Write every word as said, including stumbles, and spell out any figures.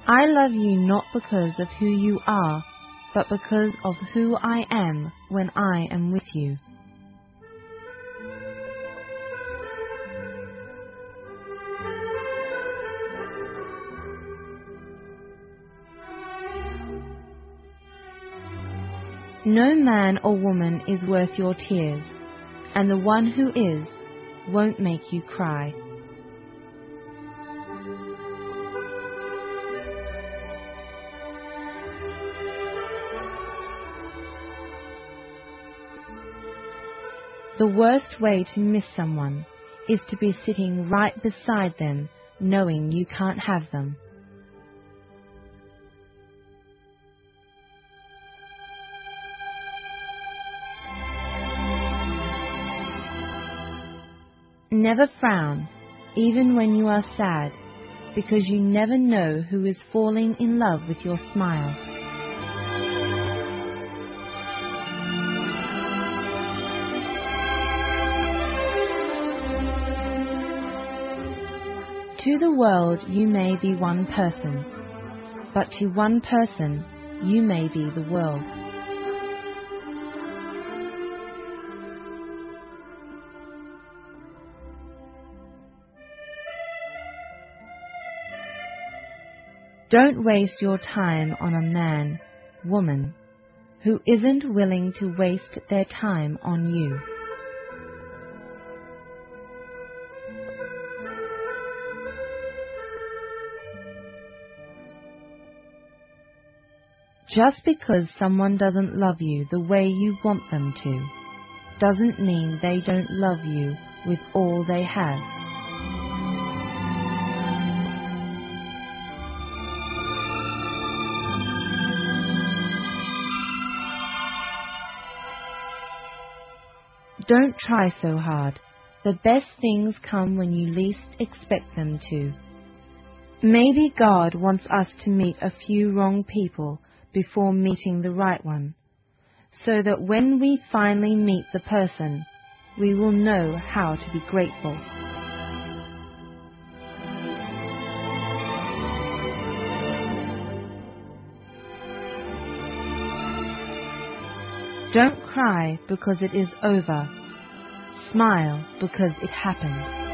I love you not because of who you are, but because of who I am when I am with you. No man or woman is worth your tears, and the one who is won't make you cry. The worst way to miss someone is to be sitting right beside them, knowing you can't have them. Never frown, even when you are sad, because you never know who is falling in love with your smile. To the world you may be one person, but to one person you may be the world. Don't waste your time on a man, woman, who isn't willing to waste their time on you. Just because someone doesn't love you the way you want them to, doesn't mean they don't love you with all they have. Don't try so hard. The best things come when you least expect them to. Maybe God wants us to meet a few wrong people before meeting the right one, so that when we finally meet the person, we will know how to be grateful. Don't cry because it is over. Smile because it happened.